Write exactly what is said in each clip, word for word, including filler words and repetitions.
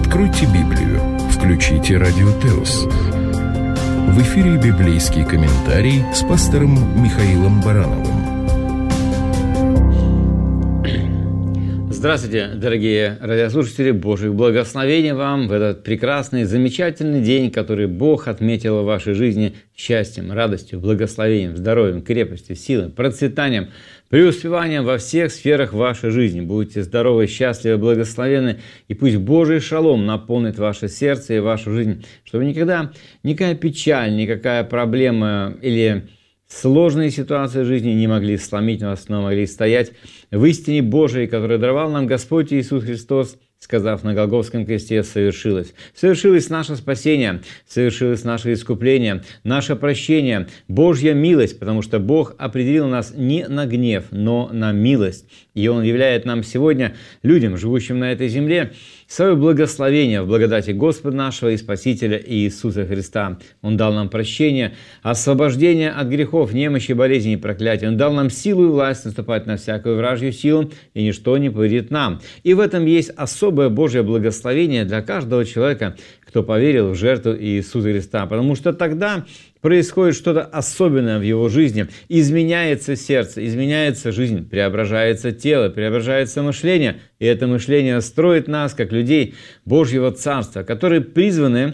Откройте Библию, включите Радио Теос. В эфире библейский комментарий с пастором Михаилом Барановым. Здравствуйте, дорогие радиослушатели! Божьих благословений вам в этот прекрасный, замечательный день, который Бог отметил в вашей жизни счастьем, радостью, благословением, здоровьем, крепостью, силой, процветанием, преуспеванием во всех сферах вашей жизни. Будьте здоровы, счастливы, благословенны, и пусть Божий шалом наполнит ваше сердце и вашу жизнь, чтобы никогда никакая печаль, никакая проблема или сложные ситуации жизни не могли сломить вас, но могли стоять в истине Божией, которую даровал нам Господь Иисус Христос, сказав на Голгофском кресте: «Совершилось». Совершилось наше спасение, совершилось наше искупление, наше прощение, Божья милость, потому что Бог определил нас не на гнев, но на милость. И Он являет нам сегодня, людям, живущим на этой земле, свое благословение в благодати Господа нашего и Спасителя Иисуса Христа. Он дал нам прощение, освобождение от грехов, немощи, болезней и проклятий. Он дал нам силу и власть наступать на всякую вражью силу, и ничто не повредит нам. И в этом есть особое Божье благословение для каждого человека, кто поверил в жертву Иисуса Христа, потому что тогда происходит что-то особенное в его жизни, изменяется сердце, изменяется жизнь, преображается тело, преображается мышление, и это мышление строит нас, как людей Божьего Царства, которые призваны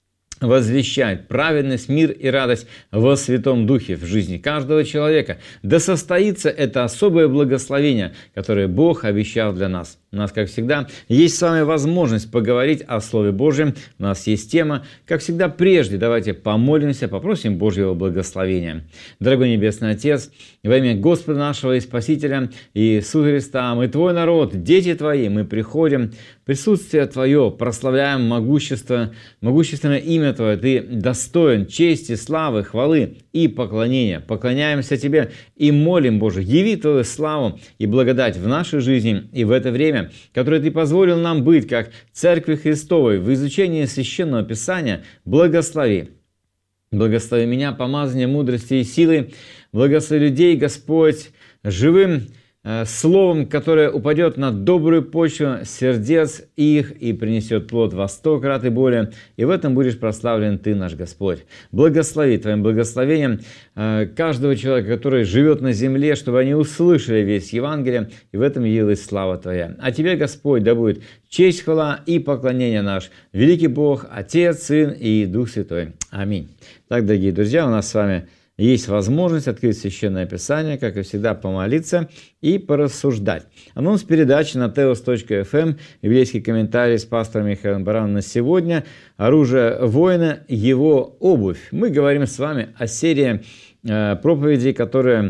возвещать праведность, мир и радость во Святом Духе в жизни каждого человека. Да состоится это особое благословение, которое Бог обещал для нас. У нас, как всегда, есть с вами возможность поговорить о Слове Божьем. У нас есть тема. Как всегда, прежде давайте помолимся, попросим Божьего благословения. Дорогой Небесный Отец, во имя Господа нашего и Спасителя Иисуса Христа, мы Твой народ, дети Твои, мы приходим, присутствие Твое, прославляем могущество, могущественное имя Твое. Ты достоин чести, славы, хвалы и поклонения. Поклоняемся Тебе и молим, Боже, яви Твою славу и благодать в нашей жизни и в это время, которое Ты позволил нам быть, как Церкви Христовой, в изучении Священного Писания. Благослови. Благослови меня, помазание мудрости и силы. Благослови людей, Господь, живым словом, которое упадет на добрую почву сердец их и принесет плод во сто крат и более. И в этом будешь прославлен Ты, наш Господь. Благослови Твоим благословением каждого человека, который живет на земле, чтобы они услышали весть Евангелия, и в этом явилась слава Твоя. А Тебе, Господь, да будет честь, хвала и поклонение наш, великий Бог, Отец, Сын и Дух Святой. Аминь. Так, дорогие друзья, у нас с вами есть возможность открыть Священное Писание, как и всегда, помолиться и порассуждать. Анонс передачи на теос точка эф эм, библейский комментарий с пастором Михаилом Барановым на сегодня. Оружие воина, его обувь. Мы говорим с вами о серии э, проповедей, которые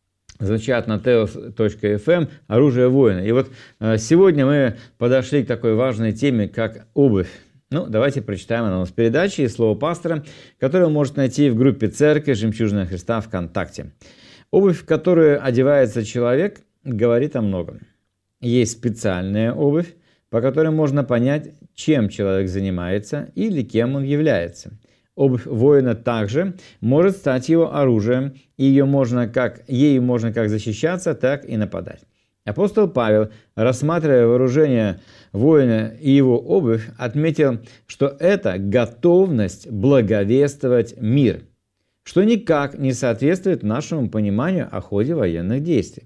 звучат на теос точка эф эм, оружие воина. И вот э, сегодня мы подошли к такой важной теме, как обувь. Ну, давайте прочитаем анонс передачи и слово пастора, которое вы можете найти в группе «Церковь Жемчужина Христа» ВКонтакте. Обувь, в которую одевается человек, говорит о многом. Есть специальная обувь, по которой можно понять, чем человек занимается или кем он является. Обувь воина также может стать его оружием, и ее можно как, ею можно как защищаться, так и нападать. Апостол Павел, рассматривая вооружение воина и его обувь, отметил, что это готовность благовествовать мир, что никак не соответствует нашему пониманию о ходе военных действий.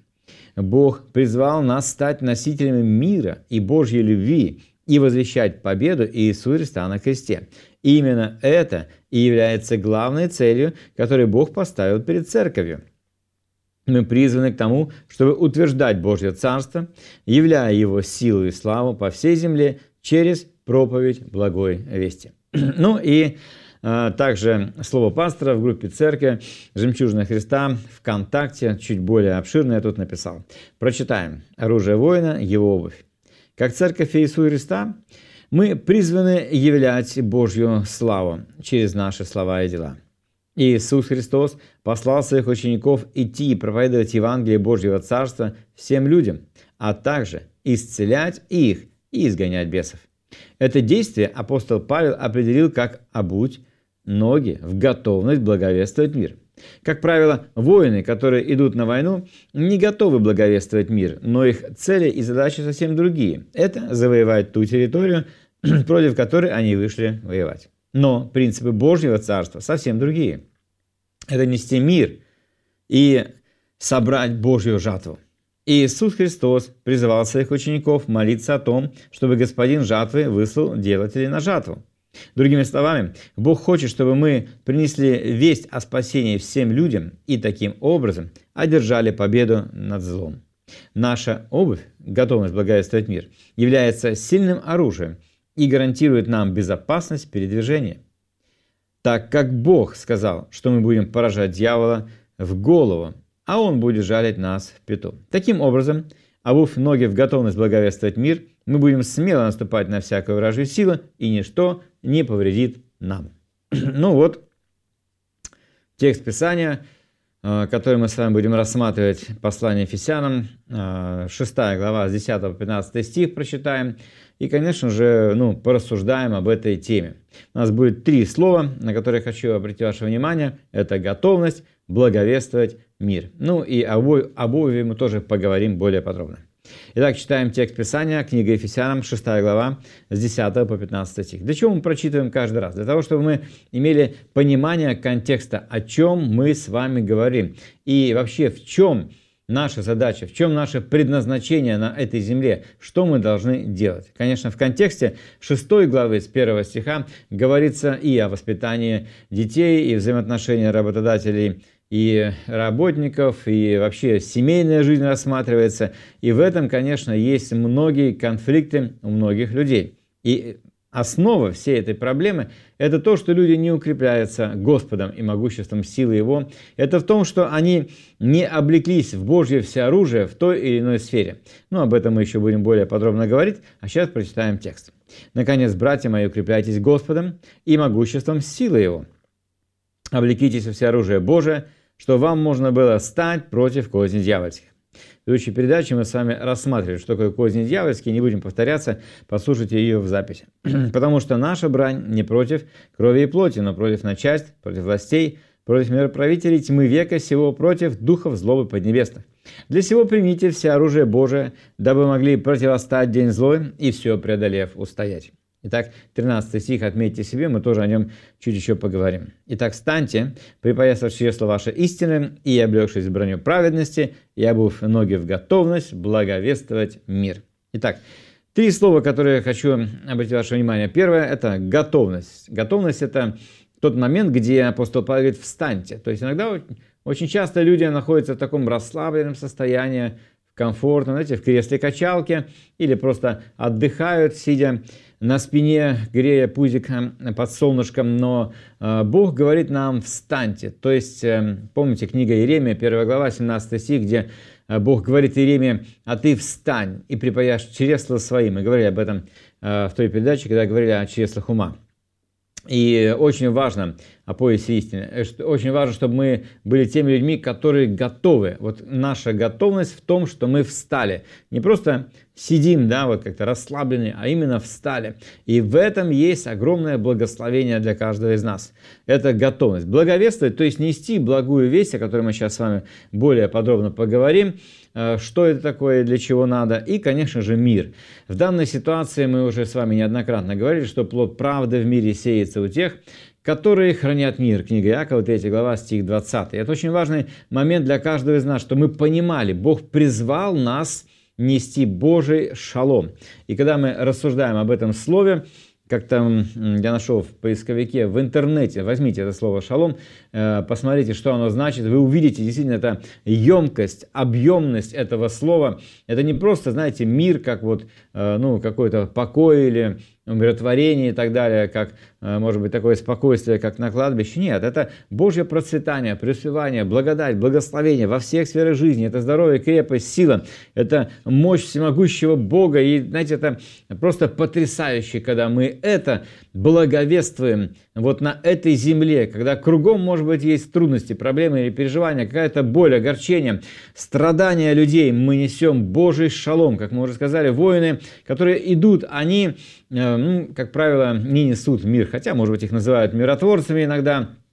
Бог призвал нас стать носителями мира и Божьей любви и возвещать победу Иисуса Христа на кресте. И именно это и является главной целью, которую Бог поставил перед Церковью. Мы призваны к тому, чтобы утверждать Божье Царство, являя Его силу и славу по всей земле через проповедь благой вести. Ну и а, также слово пастора в группе «Церковь Жемчужина Христа» ВКонтакте, чуть более обширно я тут написал. Прочитаем. Оружие воина, его обувь. Как Церковь Иисуса Христа мы призваны являть Божью славу через наши слова и дела. Иисус Христос послал своих учеников идти и проповедовать Евангелие Божьего Царства всем людям, а также исцелять их и изгонять бесов. Это действие апостол Павел определил как «обуть ноги в готовность благовествовать мир». Как правило, воины, которые идут на войну, не готовы благовествовать мир, но их цели и задачи совсем другие. Это завоевать ту территорию, против которой они вышли воевать. Но принципы Божьего Царства совсем другие. Это нести мир и собрать Божью жатву. И Иисус Христос призывал своих учеников молиться о том, чтобы Господин жатвы выслал делателей на жатву. Другими словами, Бог хочет, чтобы мы принесли весть о спасении всем людям и таким образом одержали победу над злом. Наша обувь, готовность благовествовать мир, является сильным оружием и гарантирует нам безопасность передвижения. Так как Бог сказал, что мы будем поражать дьявола в голову, а он будет жалить нас в пяту. Таким образом, обув ноги в готовность благовествовать мир, мы будем смело наступать на всякую вражью силу, и ничто не повредит нам. Ну вот, текст Писания, который мы с вами будем рассматривать, послание Ефесянам, шестая глава, с десятого по пятнадцатый стих прочитаем. И, конечно же, ну, порассуждаем об этой теме. У нас будет три слова, на которые я хочу обратить ваше внимание. Это готовность благовествовать мир. Ну и об обуви мы тоже поговорим более подробно. Итак, читаем текст Писания, книга Ефесянам, шестая глава, с десятого по пятнадцатый стих. Для чего мы прочитываем каждый раз? Для того, чтобы мы имели понимание контекста, о чем мы с вами говорим. И вообще, в чем наша задача, в чем наше предназначение на этой земле, что мы должны делать. Конечно, в контексте шестой главы с первого стиха говорится и о воспитании детей, и взаимоотношениях работодателей и работников, и вообще семейная жизнь рассматривается. И в этом, конечно, есть многие конфликты у многих людей. И основа всей этой проблемы – это то, что люди не укрепляются Господом и могуществом силы Его. Это в том, что они не облеклись в Божье всеоружие в той или иной сфере. Ну, об этом мы еще будем более подробно говорить, а сейчас прочитаем текст. «Наконец, братья мои, укрепляйтесь Господом и могуществом силы Его. Облекитесь во всеоружие Божие, что вам можно было стать против козни дьявольских». В предыдущей передаче мы с вами рассматривали, что такое козни дьявольские, не будем повторяться, послушайте ее в записи. Потому что наша брань не против крови и плоти, но против начальств, против властей, против мироправителей тьмы века сего, против духов злобы поднебесных. Для сего примите все оружие Божие, дабы могли противостать день злой и все преодолев устоять. Итак, тринадцатый стих отметьте себе, мы тоже о нем чуть еще поговорим. «Итак, встаньте, припоясав чресло ваше истины, и облегшись в броню праведности, и обув ноги в готовность благовествовать мир». Итак, три слова, которые я хочу обратить ваше внимание. Первое – это готовность. Готовность – это тот момент, где апостол Павел говорит «встаньте». То есть иногда, очень часто люди находятся в таком расслабленном состоянии, комфортно, знаете, в кресле-качалке, или просто отдыхают, сидя на спине, грея пузик под солнышком, но э, Бог говорит нам «встаньте». То есть, э, помните, книга Иеремия, первая глава, семнадцатый стих, где э, Бог говорит Иеремии: «А ты встань и припаяшь чресла свои». Мы говорили об этом э, в той передаче, когда говорили о чреслах ума. И очень важно о поясе истины. Очень важно, чтобы мы были теми людьми, которые готовы. Вот наша готовность в том, что мы встали. Не просто сидим, да, вот как-то расслабленные, а именно встали. И в этом есть огромное благословение для каждого из нас. Это готовность. Благовествовать, то есть нести благую весть, о которой мы сейчас с вами более подробно поговорим. Что это такое, для чего надо, и, конечно же, мир. В данной ситуации мы уже с вами неоднократно говорили, что плод правды в мире сеется у тех, которые хранят мир. Книга Иакова, третья глава, стих двадцатый. Это очень важный момент для каждого из нас, что мы понимали, Бог призвал нас нести Божий шалом. И когда мы рассуждаем об этом слове, как там я нашел в поисковике в интернете, возьмите это слово «шалом», посмотрите, что оно значит, вы увидите действительно это емкость, объемность этого слова. Это не просто, знаете, мир, как вот, ну, какой-то покой или умиротворение и так далее, как, может быть, такое спокойствие, как на кладбище. Нет, это Божье процветание, преуспевание, благодать, благословение во всех сферах жизни. Это здоровье, крепость, сила. Это мощь всемогущего Бога. И, знаете, это просто потрясающе, когда мы это благовествуем вот на этой земле, когда кругом, может быть, есть трудности, проблемы или переживания, какая-то боль, огорчение, страдания людей. Мы несем Божий шалом, как мы уже сказали, воины, которые идут, они, ну, как правило, не несут мир, хотя, может быть, их называют миротворцами иногда.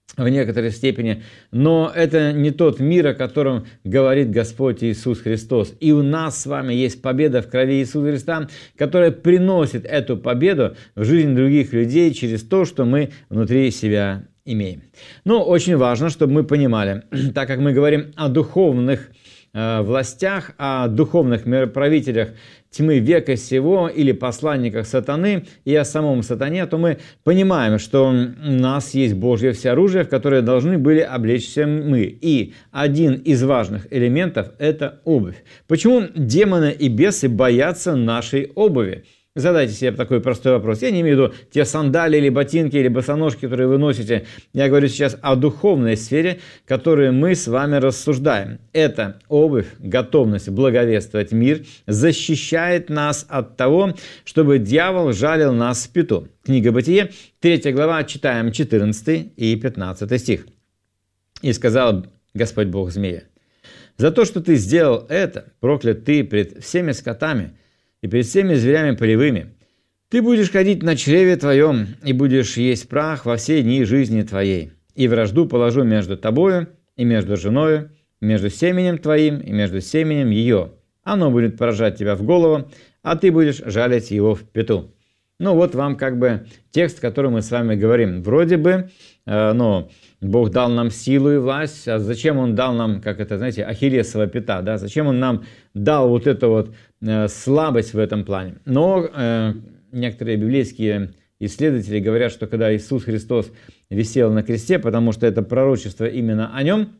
в некоторой степени, но это не тот мир, о котором говорит Господь Иисус Христос. И у нас с вами есть победа в крови Иисуса Христа, которая приносит эту победу в жизнь других людей через то, что мы внутри себя имеем. Но очень важно, чтобы мы понимали, так как мы говорим о духовных э, властях, о духовных правителях тьмы века сего или посланниках сатаны и о самом сатане, то мы понимаем, что у нас есть Божье всеоружие, в которое должны были облечься мы. И один из важных элементов – это обувь. Почему демоны и бесы боятся нашей обуви? Задайте себе такой простой вопрос. Я не имею в виду те сандалии или ботинки или босоножки, которые вы носите. Я говорю сейчас о духовной сфере, которую мы с вами рассуждаем. Это обувь, готовность благовествовать мир, защищает нас от того, чтобы дьявол жалил нас в пяту. Книга Бытие, третья глава, читаем четырнадцатый и пятнадцатый стих. «И сказал Господь Бог змея: за то, что ты сделал это, проклят ты пред всеми скотами и перед всеми зверями полевыми. Ты будешь ходить на чреве твоем, и будешь есть прах во все дни жизни твоей. И вражду положу между тобою и между женою, между семенем твоим и между семенем ее. Оно будет поражать тебя в голову, а ты будешь жалить его в пяту». Ну вот вам как бы текст, который мы с вами говорим. Вроде бы, э, ну, Бог дал нам силу и власть, а зачем Он дал нам, как это, знаете, ахиллесова пята, да? Зачем Он нам дал вот эту вот э, слабость в этом плане? Но э, некоторые библейские исследователи говорят, что когда Иисус Христос висел на кресте, потому что это пророчество именно о Нем,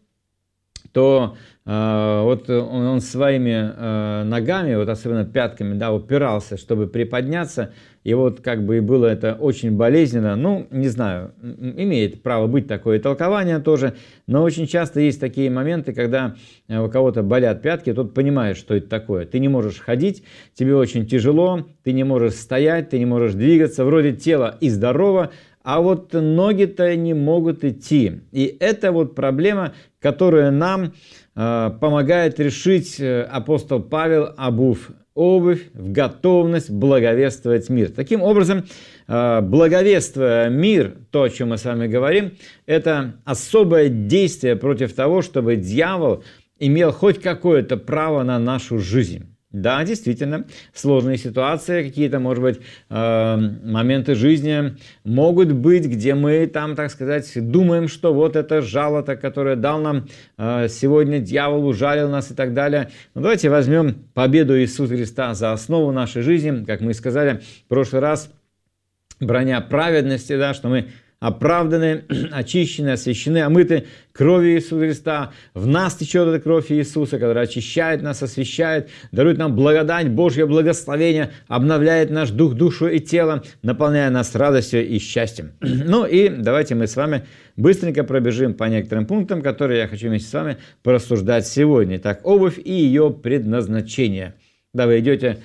то э, вот он, он своими э, ногами, вот особенно пятками, да, упирался, чтобы приподняться, и вот как бы и было это очень болезненно. Ну, не знаю, имеет право быть такое толкование тоже, но очень часто есть такие моменты, когда у кого-то болят пятки, тот понимает, что это такое. Ты не можешь ходить, тебе очень тяжело, ты не можешь стоять, ты не можешь двигаться, вроде тело и здорово, а вот ноги-то не могут идти. И это вот проблема, которую нам э, помогает решить апостол Павел, обув обувь в готовность благовествовать мир. Таким образом, э, благовествуя мир, то, о чем мы с вами говорим, это особое действие против того, чтобы дьявол имел хоть какое-то право на нашу жизнь. Да, действительно, сложные ситуации, какие-то, может быть, э, моменты жизни могут быть, где мы там, так сказать, думаем, что вот это жало-то, которое дал нам э, сегодня дьявол, ужалил нас и так далее. Но давайте возьмем победу Иисуса Христа за основу нашей жизни, как мы сказали в прошлый раз, броня праведности, да, что мы оправданы, очищены, освящены, омыты кровью Иисуса Христа. В нас течет эта кровь Иисуса, которая очищает нас, освящает, дарует нам благодать, Божье благословение, обновляет наш дух, душу и тело, наполняя нас радостью и счастьем. Ну и давайте мы с вами быстренько пробежим по некоторым пунктам, которые я хочу вместе с вами порассуждать сегодня. Итак, обувь и ее предназначение. Да, вы идете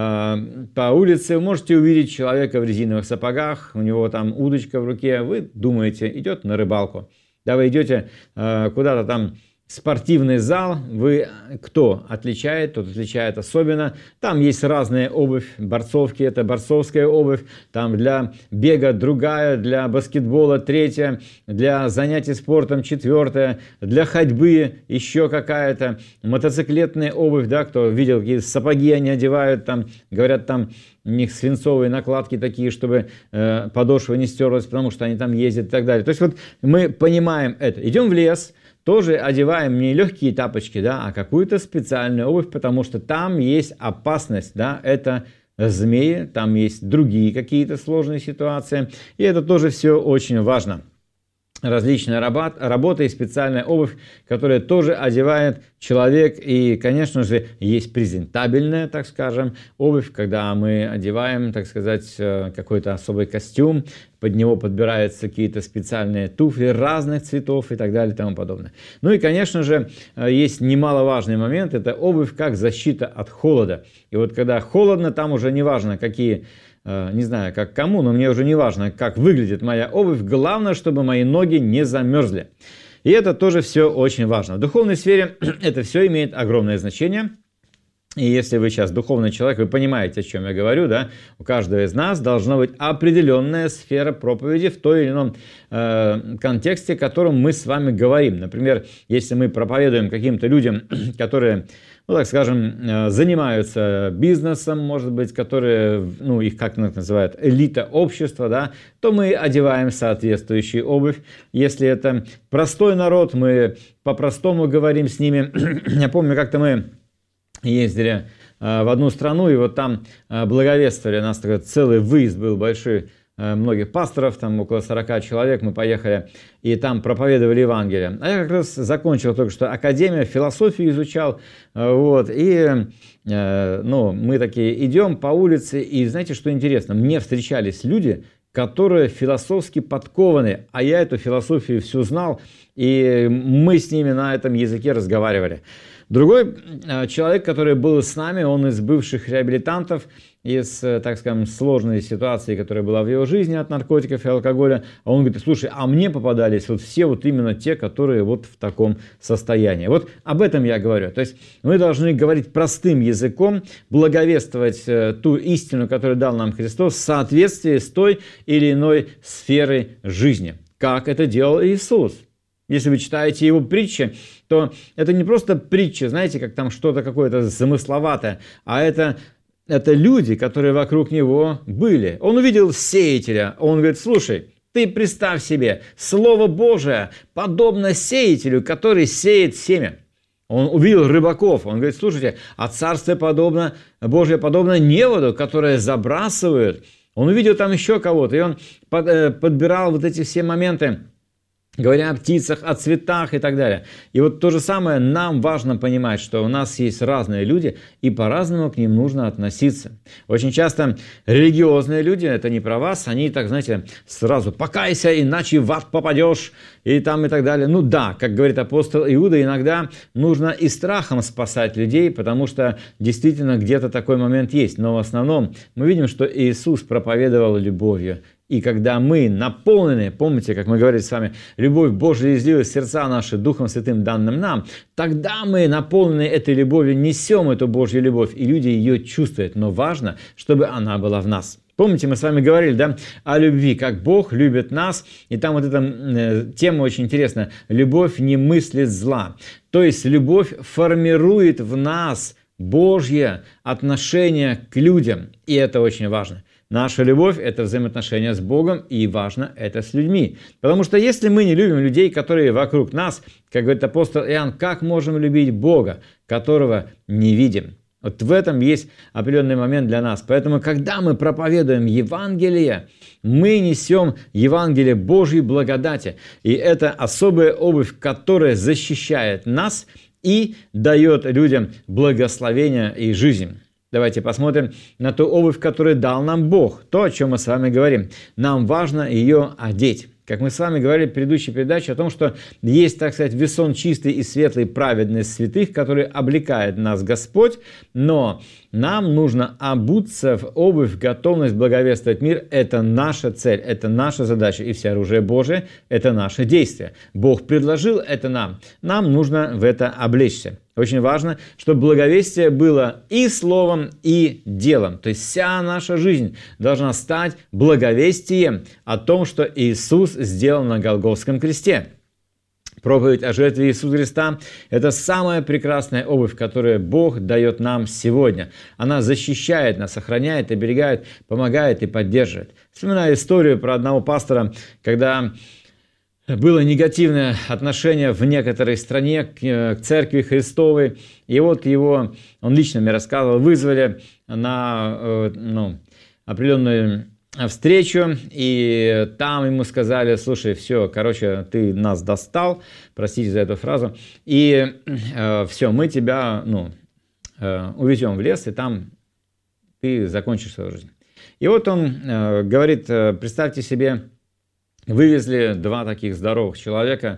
по улице, вы можете увидеть человека в резиновых сапогах, у него там удочка в руке, вы думаете, идет на рыбалку. Да, вы идете куда-то там в спортивный зал, вы кто отличает, тот отличает особенно. Там есть разная обувь, борцовки, это борцовская обувь, там для бега другая, для баскетбола третья, для занятий спортом четвертая, для ходьбы еще какая-то, мотоциклетная обувь, да, кто видел, какие сапоги они одевают, там, говорят, там у них свинцовые накладки такие, чтобы э, подошва не стерлась, потому что они там ездят и так далее. То есть вот мы понимаем это. Идем в лес, тоже одеваем не легкие тапочки, да, а какую-то специальную обувь, потому что там есть опасность, да, это змеи, там есть другие какие-то сложные ситуации, и это тоже все очень важно. Различная работа и специальная обувь, которая тоже одевает человек. И, конечно же, есть презентабельная, так скажем, обувь, когда мы одеваем, так сказать, какой-то особый костюм, под него подбираются какие-то специальные туфли разных цветов и так далее и тому подобное. Ну и, конечно же, есть немаловажный момент, это обувь как защита от холода. И вот когда холодно, там уже не важно, какие... Не знаю, как кому, но мне уже не важно, как выглядит моя обувь. Главное, чтобы мои ноги не замерзли. И это тоже все очень важно. В духовной сфере это все имеет огромное значение. И если вы сейчас духовный человек, вы понимаете, о чем я говорю, да? У каждого из нас должна быть определенная сфера проповеди в той или ином э, контексте, о котором мы с вами говорим. Например, если мы проповедуем каким-то людям, которые, ну, так скажем, занимаются бизнесом, может быть, которые, ну, их как называют, элита общества, да, то мы одеваем соответствующую обувь. Если это простой народ, мы по-простому говорим с ними. Я помню, как-то мы ездили в одну страну, и вот там благовествовали, у нас такой целый выезд был большой, многих пасторов, там около сорока человек, мы поехали, и там проповедовали Евангелие. А я как раз закончил только что академию, философию изучал, вот, и, ну, мы такие идем по улице, и знаете, что интересно, мне встречались люди, которые философски подкованы, а я эту философию всю знал, и мы с ними на этом языке разговаривали. Другой человек, который был с нами, он из бывших реабилитантов, из, так скажем, сложной ситуации, которая была в его жизни от наркотиков и алкоголя. А он говорит: слушай, а мне попадались вот все вот именно те, которые вот в таком состоянии. Вот об этом я говорю. То есть мы должны говорить простым языком, благовествовать ту истину, которую дал нам Христос, в соответствии с той или иной сферой жизни, как это делал Иисус. Если вы читаете его притчи, то это не просто притча, знаете, как там что-то какое-то замысловатое, а это, это люди, которые вокруг него были. Он увидел сеятеля, он говорит: слушай, ты представь себе, Слово Божие подобно сеятелю, который сеет семя. Он увидел рыбаков, он говорит: слушайте, а Царство подобно, Божие подобно неводу, которое забрасывают. Он увидел там еще кого-то, и он подбирал вот эти все моменты, говоря о птицах, о цветах и так далее. И вот то же самое нам важно понимать, что у нас есть разные люди, и по-разному к ним нужно относиться. Очень часто религиозные люди, это не про вас, они так, знаете, сразу: покайся, иначе в ад попадешь, и там и так далее. Ну да, как говорит апостол Иуда, иногда нужно и страхом спасать людей, потому что действительно где-то такой момент есть. Но в основном мы видим, что Иисус проповедовал любовью. И когда мы наполнены, помните, как мы говорили с вами, любовь Божия излилась в сердца наши Духом Святым, данным нам, тогда мы, наполненные этой любовью, несем эту Божью любовь, и люди ее чувствуют. Но важно, чтобы она была в нас. Помните, мы с вами говорили, да, о любви, как Бог любит нас, и там вот эта э, тема очень интересная. Любовь не мыслит зла. То есть любовь формирует в нас Божье отношение к людям, и это очень важно. Наша любовь – это взаимоотношения с Богом, и важно это с людьми. Потому что если мы не любим людей, которые вокруг нас, как говорит апостол Иоанн, как можем любить Бога, которого не видим? Вот в этом есть определенный момент для нас. Поэтому, когда мы проповедуем Евангелие, мы несем Евангелие Божьей благодати. И это особая обувь, которая защищает нас и дает людям благословение и жизнь. Давайте посмотрим на ту обувь, которую дал нам Бог. То, о чем мы с вами говорим. Нам важно ее одеть. Как мы с вами говорили в предыдущей передаче о том, что есть, так сказать, весон чистый и светлый, праведность святых, который облекает нас Господь, но нам нужно обуться в обувь, готовность благовествовать мир. Это наша цель, это наша задача, и все оружие Божие – это наше действие. Бог предложил это нам, нам нужно в это облечься. Очень важно, чтобы благовестие было и словом, и делом. То есть вся наша жизнь должна стать благовестием о том, что Иисус сделал на Голгофском кресте. Проповедь о жертве Иисуса Христа – это самая прекрасная обувь, которую Бог дает нам сегодня. Она защищает нас, охраняет, оберегает, помогает и поддерживает. Вспоминаю историю про одного пастора, когда было негативное отношение в некоторой стране к Церкви Христовой. И вот его, он лично мне рассказывал, вызвали на ну, определенную встречу, и там ему сказали: слушай, все, короче, ты нас достал, простите за эту фразу, и э, все, мы тебя ну, э, увезем в лес, и там ты закончишь свою жизнь. И вот он э, говорит: представьте себе, вывезли два таких здоровых человека,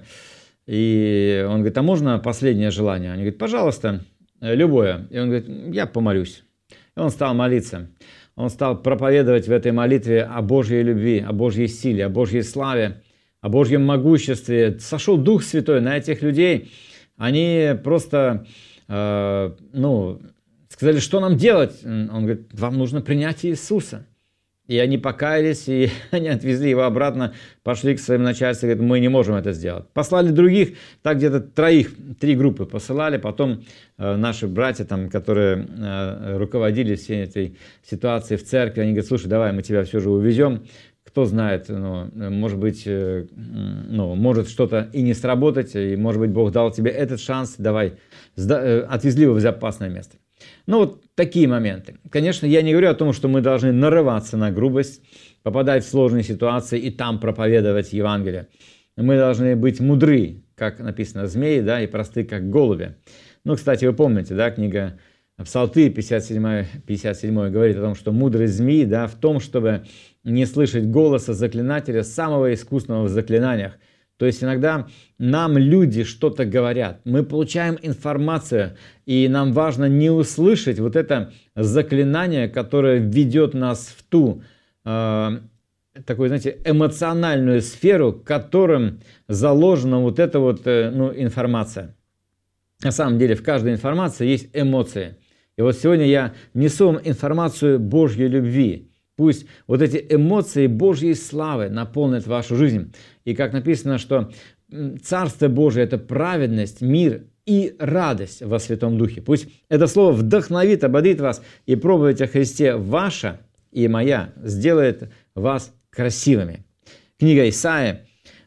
и он говорит: а можно последнее желание? Они говорят: пожалуйста, любое. И он говорит: я помолюсь. И он стал молиться. Он стал проповедовать в этой молитве о Божьей любви, о Божьей силе, о Божьей славе, о Божьем могуществе. Сошел Дух Святой на этих людей. Они просто, э, ну, сказали, что нам делать? Он говорит, вам нужно принять Иисуса. И они покаялись, и они отвезли его обратно, пошли к своим начальствам, говорят, мы не можем это сделать. Послали других, так где-то троих, три группы посылали, потом э, наши братья, там, которые э, руководили всей этой ситуацией в церкви, они говорят, слушай, давай мы тебя все же увезем, кто знает, ну, может быть, э, ну, может что-то и не сработать, и может быть Бог дал тебе этот шанс, давай, сда- э, отвезли его в безопасное место. Ну, вот такие моменты. Конечно, я не говорю о том, что мы должны нарываться на грубость, попадать в сложные ситуации и там проповедовать Евангелие. Мы должны быть мудры, как написано, змеи, да, и просты, как голуби. Ну, кстати, вы помните, да, книга Псалты пятьдесят седьмой говорит о том, что мудрость змеи, да, в том, чтобы не слышать голоса заклинателя, самого искусного в заклинаниях. То есть иногда нам люди что-то говорят, мы получаем информацию, и нам важно не услышать вот это заклинание, которое ведет нас в ту, э, такую, знаете, эмоциональную сферу, которым заложена вот эта вот, э, ну, информация. На самом деле в каждой информации есть эмоции. И вот сегодня я несу вам информацию Божьей любви. Пусть вот эти эмоции Божьей славы наполнят вашу жизнь. И как написано, что Царство Божие – это праведность, мир и радость во Святом Духе. Пусть это слово вдохновит, ободрит вас, и проповедь о Христе ваша и моя сделает вас красивыми. Книга Исаия,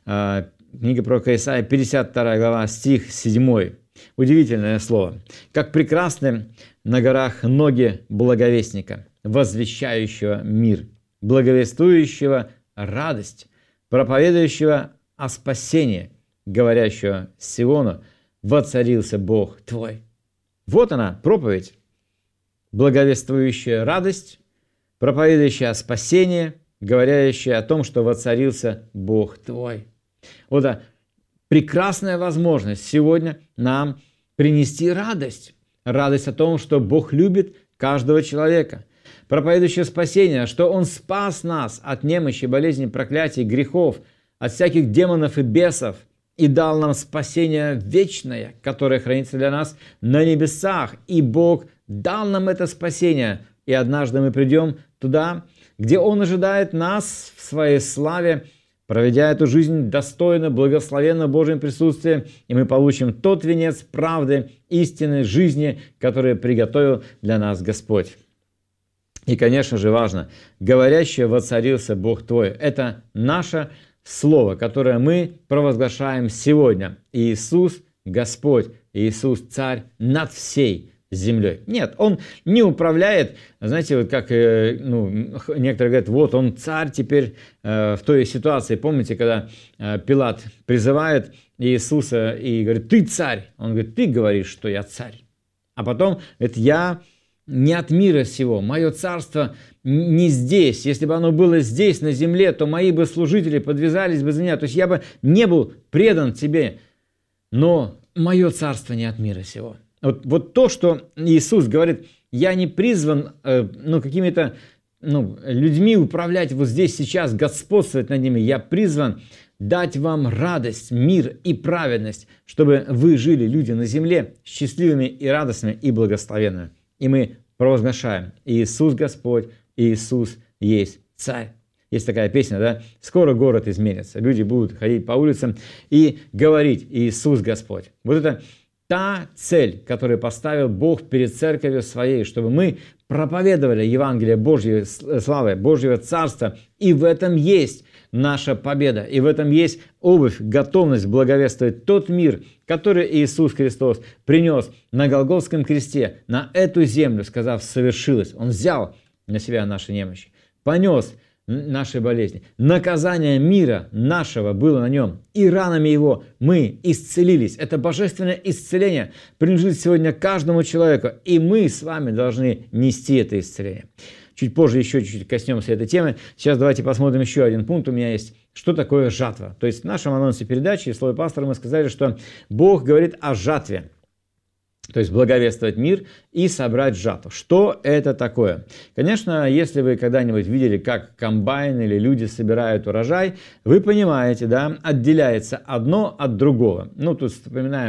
книга пророка Исаия, пятьдесят вторая глава, стих седьмой. Удивительное слово. «Как прекрасны на горах ноги благовестника, возвещающего мир, благовествующего радость, проповедующего о спасении, говорящего Сиону, воцарился Бог твой». Вот она, проповедь, благовествующая радость, проповедующая о спасении, говорящая о том, что воцарился Бог твой. Вот это прекрасная возможность сегодня нам принести радость. Радость о том, что Бог любит каждого человека. Проповедующее спасение, что Он спас нас от немощи, болезней, проклятий, грехов, от всяких демонов и бесов, и дал нам спасение вечное, которое хранится для нас на небесах. И Бог дал нам это спасение. И однажды мы придем туда, где Он ожидает нас в Своей славе, проведя эту жизнь достойно, благословенно в Божьем присутствии, и мы получим тот венец правды, истины, жизни, который приготовил для нас Господь. И, конечно же, важно, говорящее воцарился Бог твой. Это наше слово, которое мы провозглашаем сегодня. Иисус Господь, Иисус Царь над всей землей. Нет, Он не управляет, знаете, вот как ну, некоторые говорят, вот Он царь теперь э, в той ситуации. Помните, когда э, Пилат призывает Иисуса и говорит, ты царь. Он говорит, ты говоришь, что я царь. А потом говорит, я не от мира сего, мое царство не здесь. Если бы оно было здесь, на земле, то мои бы служители подвязались бы за меня. То есть я бы не был предан тебе. Но мое царство не от мира сего. Вот, вот то, что Иисус говорит, я не призван э, ну, какими-то ну, людьми управлять вот здесь, сейчас, господствовать над ними. Я призван дать вам радость, мир и праведность, чтобы вы жили, люди на земле, счастливыми и радостными и благословенными. И мы провозглашаем, Иисус Господь, Иисус есть Царь. Есть такая песня, да? «Скоро город изменится». Люди будут ходить по улицам и говорить «Иисус Господь». Вот это та цель, которую поставил Бог перед церковью своей, чтобы мы проповедовали Евангелие Божьей славы, Божьего Царства. И в этом есть наша победа. И в этом есть обувь, готовность благовествовать тот мир, который Иисус Христос принес на Голгофском кресте, на эту землю, сказав «совершилось». Он взял на себя наши немощи, понес наши болезни. Наказание мира нашего было на нем, и ранами его мы исцелились. Это божественное исцеление принадлежит сегодня каждому человеку, и мы с вами должны нести это исцеление. Чуть позже еще чуть-чуть коснемся этой темы. Сейчас давайте посмотрим еще один пункт. У меня есть, что такое жатва. То есть в нашем анонсе передачи, в слове пастора, мы сказали, что Бог говорит о жатве. То есть благовествовать мир и собрать жатву. Что это такое? Конечно, если вы когда-нибудь видели, как комбайн или люди собирают урожай, вы понимаете, да, отделяется одно от другого. Ну, тут вспоминаем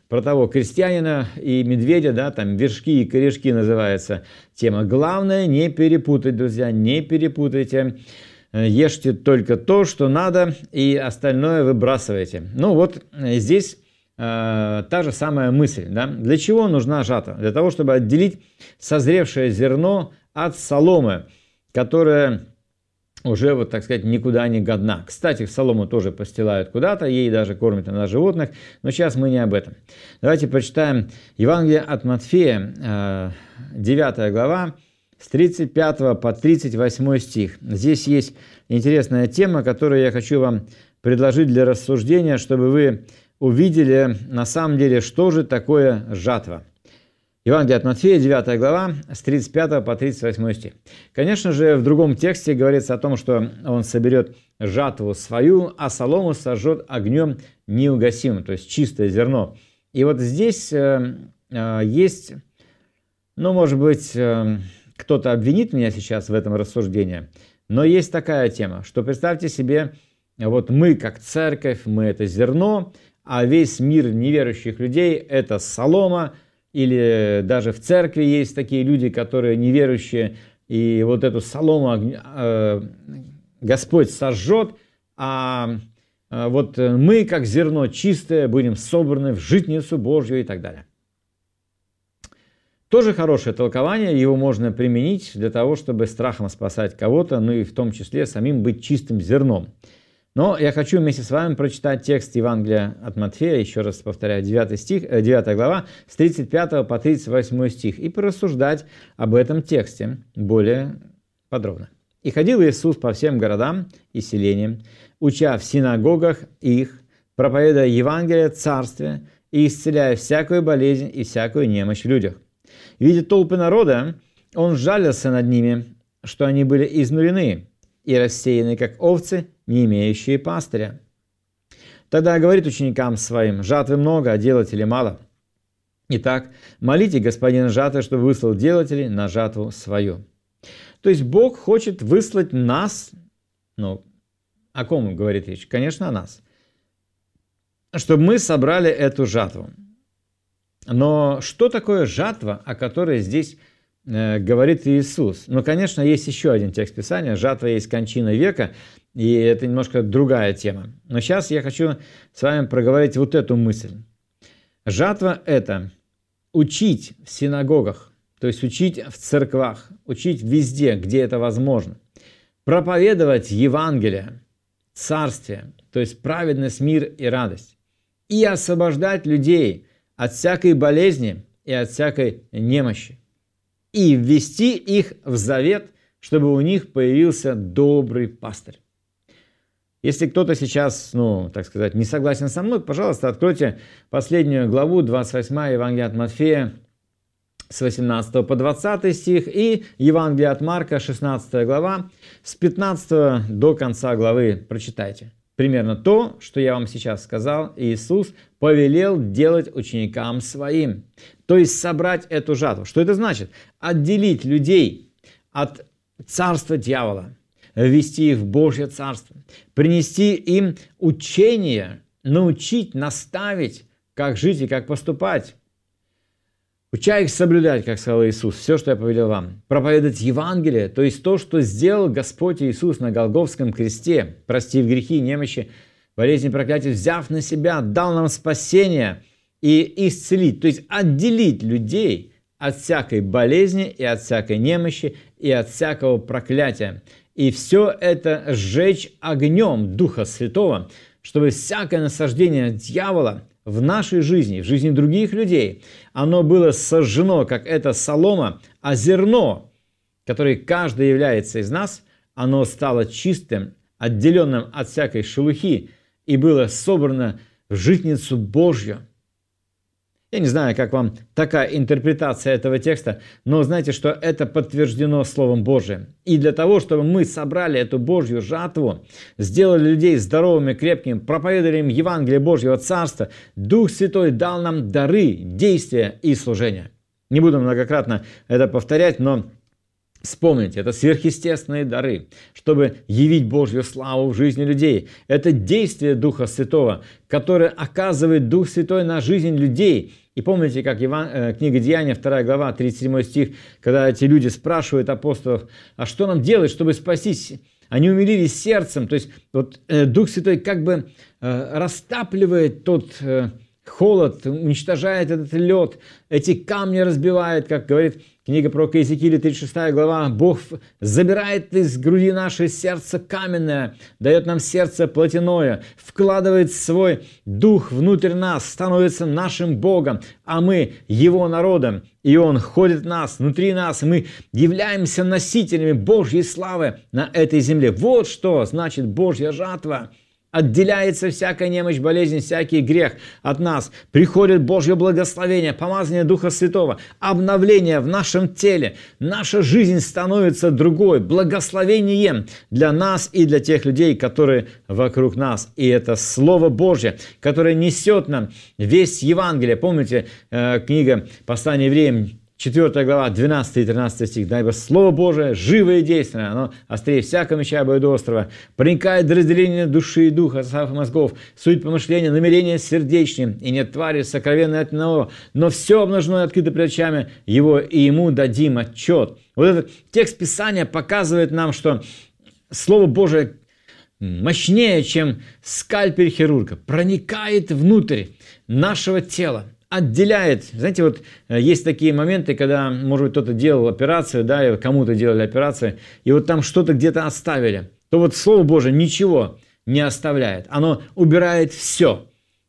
про того крестьянина и медведя, да, там вершки и корешки называется тема. Главное не перепутать, друзья, не перепутайте. Ешьте только то, что надо, и остальное выбрасывайте. Ну вот здесь э, та же самая мысль. Да? Для чего нужна жатва? Для того, чтобы отделить созревшее зерно от соломы, которая уже, вот так сказать, никуда не годна. Кстати, солому тоже постилают куда-то, ей даже кормят иногда животных, но сейчас мы не об этом. Давайте прочитаем Евангелие от Матфея, девятая глава, с тридцать пятого по тридцать восьмой стих. Здесь есть интересная тема, которую я хочу вам предложить для рассуждения, чтобы вы увидели на самом деле, что же такое жатва. Евангелие от Матфея, девятая глава, с тридцать пятого по тридцать восьмой стих. Конечно же, в другом тексте говорится о том, что он соберет жатву свою, а солому сожжет огнем неугасимым, то есть чистое зерно. И вот здесь э, э, есть, ну, может быть, э, кто-то обвинит меня сейчас в этом рассуждении, но есть такая тема, что представьте себе, вот мы как церковь, мы это зерно, а весь мир неверующих людей – это солома, или даже в церкви есть такие люди, которые неверующие, и вот эту солому э, Господь сожжет, а э, вот мы как зерно чистое будем собраны в житницу Божью и так далее. Тоже хорошее толкование, его можно применить для того, чтобы страхом спасать кого-то, ну и в том числе самим быть чистым зерном. Но я хочу вместе с вами прочитать текст Евангелия от Матфея, еще раз повторяю, девятый стих, девятая глава, с тридцать пятого по тридцать восьмой стих, и порассуждать об этом тексте более подробно. «И ходил Иисус по всем городам и селениям, уча в синагогах их, проповедуя Евангелие Царствия и исцеляя всякую болезнь и всякую немощь в людях. Видя толпы народа, он жалился над ними, что они были изнурены и рассеяны, как овцы, не имеющие пастыря. Тогда говорит ученикам своим: жатвы много, а делателей мало. Итак, молите господина жатвы, чтобы выслал делателей на жатву свою». То есть Бог хочет выслать нас, ну, о ком говорит речь? Конечно, о нас, чтобы мы собрали эту жатву. Но что такое жатва, о которой здесь э, говорит Иисус? Ну, конечно, есть еще один текст Писания. Жатва есть кончина века, и это немножко другая тема. Но сейчас я хочу с вами проговорить вот эту мысль. Жатва – это учить в синагогах, то есть учить в церквах, учить везде, где это возможно, проповедовать Евангелие, Царствие, то есть праведность, мир и радость, и освобождать людей от всякой болезни и от всякой немощи, и ввести их в завет, чтобы у них появился добрый пастырь. Если кто-то сейчас, ну, так сказать, не согласен со мной, пожалуйста, откройте последнюю главу, двадцать восьмая Евангелия от Матфея, с восемнадцатого по двадцатый стих, и Евангелие от Марка, шестнадцатая глава, с пятнадцатого до конца главы прочитайте. Примерно то, что я вам сейчас сказал, Иисус повелел делать ученикам своим. То есть собрать эту жатву. Что это значит? Отделить людей от царства дьявола, ввести их в Божье царство, принести им учение, научить, наставить, как жить и как поступать. Уча их соблюдать, как сказал Иисус, все, что я повелел вам. Проповедовать Евангелие, то есть то, что сделал Господь Иисус на Голгофском кресте, простив грехи, немощи, болезни, проклятия, взяв на себя, дал нам спасение и исцелить, то есть отделить людей от всякой болезни и от всякой немощи и от всякого проклятия. И все это сжечь огнем Духа Святого, чтобы всякое насаждение дьявола в нашей жизни, в жизни других людей, оно было сожжено, как эта солома, а зерно, которое каждый является из нас, оно стало чистым, отделенным от всякой шелухи и было собрано в житницу Божью. Я не знаю, как вам такая интерпретация этого текста, но знаете, что это подтверждено Словом Божиим. И для того, чтобы мы собрали эту Божью жатву, сделали людей здоровыми, крепкими, проповедовали им Евангелие Божьего Царства, Дух Святой дал нам дары, действия и служения. Не буду многократно это повторять, но Вспомните, это сверхъестественные дары, чтобы явить Божью славу в жизни людей. Это действие Духа Святого, которое оказывает Дух Святой на жизнь людей. И помните, как Иван, книга Деяния, вторая глава, тридцать седьмой стих, когда эти люди спрашивают апостолов, а что нам делать, чтобы спастись? Они умилились сердцем. То есть вот, э, Дух Святой как бы э, растапливает тот э, холод, уничтожает этот лед, эти камни разбивает, как говорит книга пророка Иезекииля, тридцать шестая глава. Бог забирает из груди наше сердце каменное, дает нам сердце плотяное, вкладывает свой дух внутрь нас, становится нашим Богом, а мы Его народом. И Он ходит в нас, внутри нас, и мы являемся носителями Божьей славы на этой земле. Вот что значит Божья жатва. Отделяется всякая немощь, болезнь, всякий грех от нас. Приходит Божье благословение, помазание Духа Святого, обновление в нашем теле. Наша жизнь становится другой, благословением для нас и для тех людей, которые вокруг нас. И это Слово Божье, которое несет нам весь Евангелие. Помните, э, книга «Послание евреям», четвёртая глава, двенадцатый и тринадцатый стих. «Ибо Слово Божие живое и действенное, оно острее всякого меча обоюдоострого, проникает до разделения души и духа, сосудов и мозгов, суть помышления, намерения сердечные, и нет твари сокровенной от одного, но все обнажено и открыто пред очами его, и ему дадим отчет». Вот этот текст Писания показывает нам, что Слово Божие мощнее, чем скальпель хирурга, проникает внутрь нашего тела, отделяет. Знаете, вот есть такие моменты, когда, может быть, кто-то делал операцию, да, и кому-то делали операцию, и вот там что-то где-то оставили, то вот Слово Божие ничего не оставляет. Оно убирает все.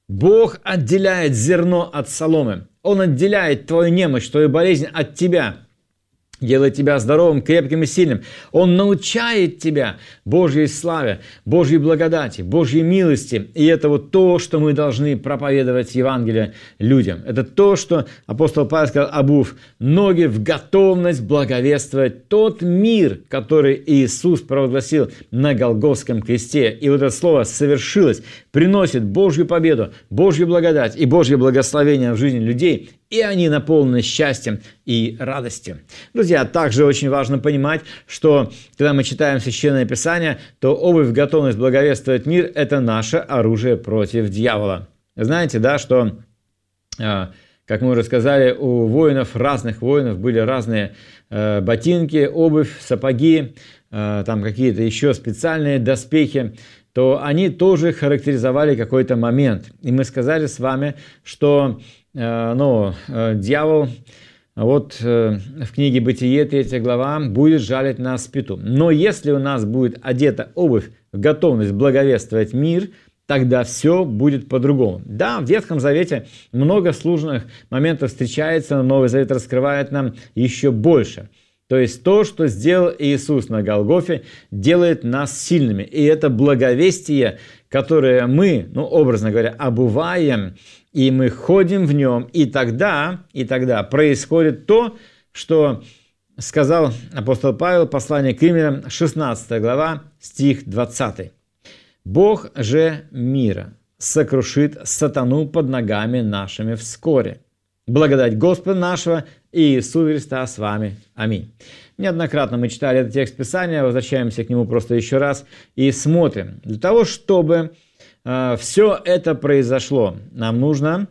Бог отделяет зерно от соломы. Он отделяет твою немощь, твою болезнь от тебя. Делает тебя здоровым, крепким и сильным. Он научает тебя Божьей славе, Божьей благодати, Божьей милости. И это вот то, что мы должны проповедовать Евангелие людям. Это то, что апостол Павел сказал, обув ноги в готовность благовествовать тот мир, который Иисус провозгласил на Голгофском кресте. И вот это слово совершилось, приносит Божью победу, Божью благодать и Божье благословение в жизни людей. И они наполнены счастьем и радостью. Друзья, также очень важно понимать, что когда мы читаем Священное Писание, то обувь в готовность благовествовать мир – это наше оружие против дьявола. Знаете, да, что, как мы уже сказали, у воинов, разных воинов были разные ботинки, обувь, сапоги, там какие-то еще специальные доспехи, то они тоже характеризовали какой-то момент. И мы сказали с вами, что но дьявол, вот в книге Бытие, третья глава, будет жалить нас в пяту. Но если у нас будет одета обувь в готовность благовествовать мир, тогда все будет по-другому. Да, в Ветхом Завете много сложных моментов встречается, но Новый Завет раскрывает нам еще больше. То есть то, что сделал Иисус на Голгофе, делает нас сильными. И это благовестие, которое мы, ну, образно говоря, обуваем, и мы ходим в нем, и тогда, и тогда происходит то, что сказал апостол Павел, послание к Римлянам, шестнадцатая глава, стих двадцатый. «Бог же мира сокрушит сатану под ногами нашими вскоре. Благодать Господа нашего Иисуса Христа с вами. Аминь». Неоднократно мы читали этот текст Писания, возвращаемся к нему просто еще раз и смотрим. Для того, чтобы э, все это произошло, нам нужно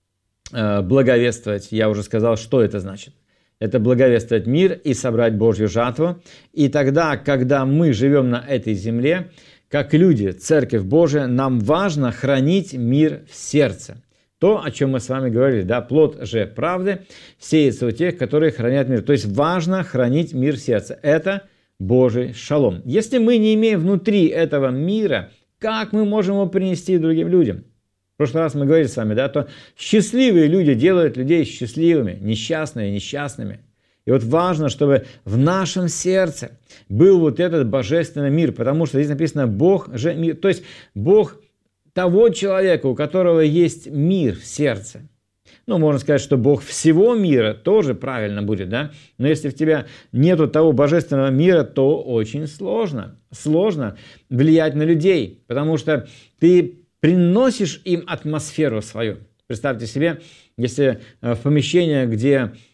э, благовествовать. Я уже сказал, что это значит. Это благовествовать мир и собрать Божью жатву. И тогда, когда мы живем на этой земле, как люди, Церковь Божия, нам важно хранить мир в сердце. То, о чем мы с вами говорили, да, плод же правды сеется у тех, которые хранят мир. То есть важно хранить мир в сердце. Это Божий шалом. Если мы не имеем внутри этого мира, как мы можем его принести другим людям? В прошлый раз мы говорили с вами, да, то счастливые люди делают людей счастливыми, несчастные несчастными. И вот важно, чтобы в нашем сердце был вот этот божественный мир, потому что здесь написано «Бог же мир». То есть Бог того человека, у которого есть мир в сердце. Ну, можно сказать, что Бог всего мира тоже правильно будет, да? Но если в тебя нету того божественного мира, то очень сложно. Сложно влиять на людей, потому что ты приносишь им атмосферу свою. Представьте себе, если в помещение, где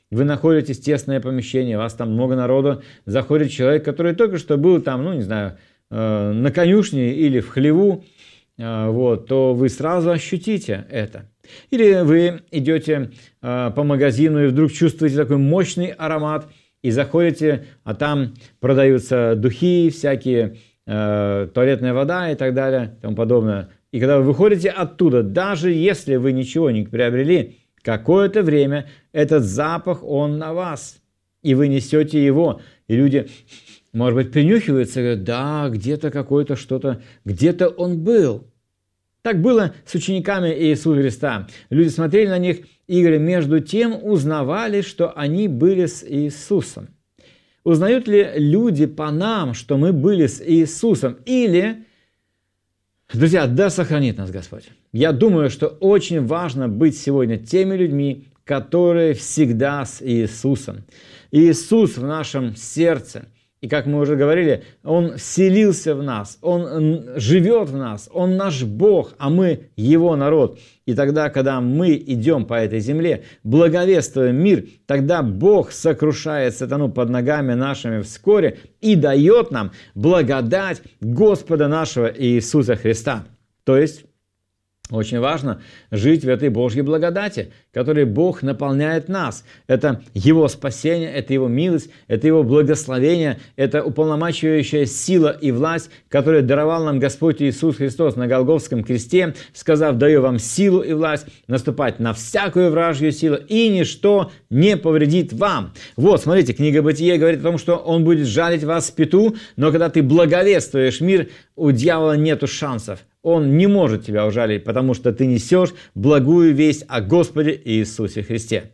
вы находитесь в тесное помещение, у вас там много народу, заходит человек, который только что был там, ну, не знаю, на конюшне или в хлеву, вот, то вы сразу ощутите это. Или вы идете по магазину и вдруг чувствуете такой мощный аромат, и заходите, а там продаются духи, всякие, э, туалетная вода и так далее, и тому подобное. И когда вы выходите оттуда, даже если вы ничего не приобрели, какое-то время этот запах, он на вас, и вы несете его. И люди, может быть, принюхиваются и говорят, да, где-то какое-то что-то, где-то он был. Так было с учениками Иисуса Христа. Люди смотрели на них и, говорят, между тем узнавали, что они были с Иисусом. Узнают ли люди по нам, что мы были с Иисусом? Или, друзья, да сохранит нас Господь. Я думаю, что очень важно быть сегодня теми людьми, которые всегда с Иисусом. Иисус в нашем сердце. И как мы уже говорили, Он вселился в нас, Он живет в нас, Он наш Бог, а мы Его народ. И тогда, когда мы идем по этой земле, благовествуем мир, тогда Бог сокрушает сатану под ногами нашими вскоре и дает нам благодать Господа нашего Иисуса Христа. То есть, очень важно жить в этой Божьей благодати, которой Бог наполняет нас. Это Его спасение, это Его милость, это Его благословение, это уполномачивающая сила и власть, которую даровал нам Господь Иисус Христос на Голгофском кресте, сказав, даю вам силу и власть наступать на всякую вражью силу, и ничто не повредит вам. Вот, смотрите, книга Бытие говорит о том, что Он будет жалить вас в пяту, но когда ты благовествуешь мир, у дьявола нету шансов. Он не может тебя ужалить, потому что ты несешь благую весть о Господе Иисусе Христе.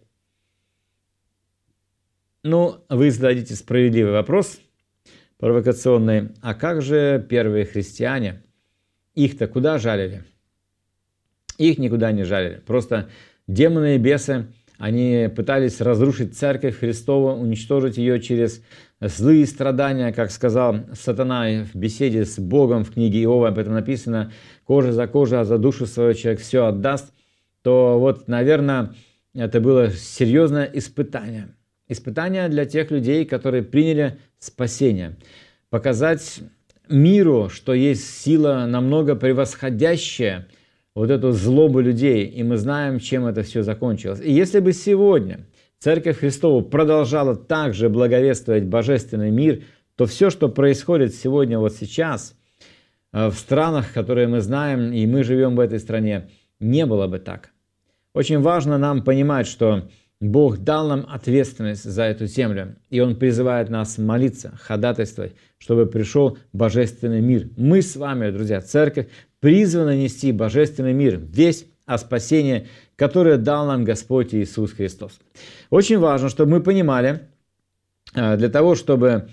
Ну, вы зададите справедливый вопрос, провокационный. А как же первые христиане? Их-то куда жалили? Их никуда не жалили. Просто демоны и бесы, они пытались разрушить церковь Христову, уничтожить ее через злые страдания, как сказал сатана в беседе с Богом в книге Иова, об этом написано, кожа за кожу, а за душу свою человек все отдаст, то вот, наверное, это было серьезное испытание. Испытание для тех людей, которые приняли спасение. Показать миру, что есть сила намного превосходящая вот эту злобу людей, и мы знаем, чем это все закончилось. И если бы сегодня Церковь Христова продолжала также благовествовать божественный мир, то все, что происходит сегодня, вот сейчас, в странах, которые мы знаем, и мы живем в этой стране, не было бы так. Очень важно нам понимать, что Бог дал нам ответственность за эту землю, и Он призывает нас молиться, ходатайствовать, чтобы пришел божественный мир. Мы с вами, друзья, церковь, призваны нести божественный мир, весть о спасении, которое дал нам Господь Иисус Христос. Очень важно, чтобы мы понимали, для того, чтобы